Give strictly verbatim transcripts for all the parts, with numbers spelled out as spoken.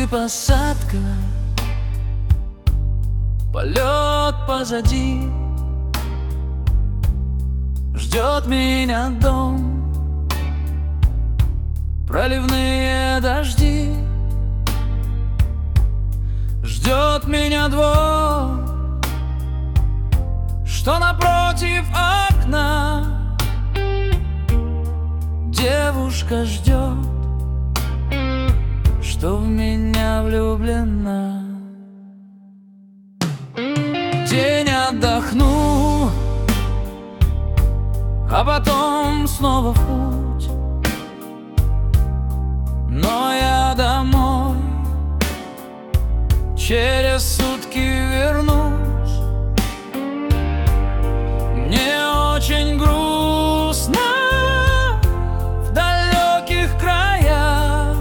и посадка, полет позади. Ждет меня дом, проливные дожди. Ждет меня двор, что напротив окна. Девушка ждет, что в меня влюблена. День отдохну, а потом снова в путь. Но я домой через сутки вернусь. Мне очень грустно в далеких краях.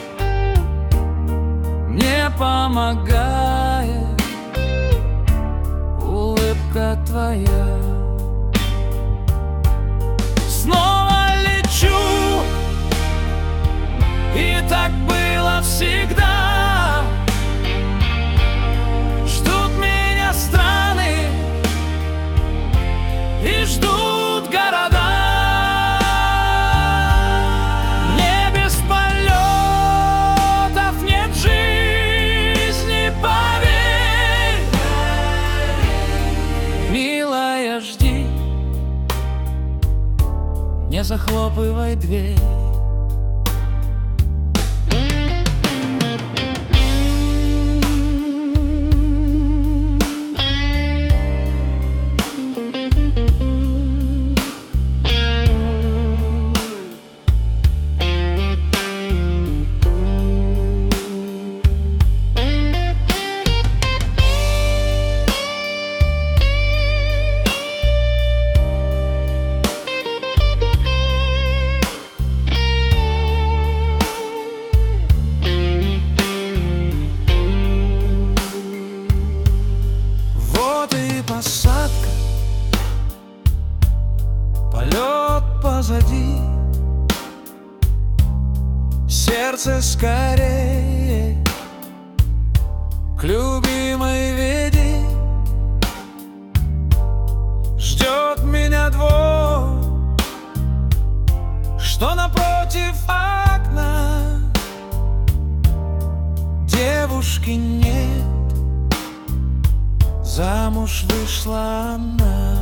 Мне помогает улыбка твоя. Снова лечу, и так было всегда. Ждут меня страны и ждут города. Не без полетов нет жизни, поверь. Милая, жди, не захлопывай дверь. Посадка, полет позади. Сердце скорее к любимой веди. Ждет меня двор, что напротив окна. Девушки нет, замуж вышла она.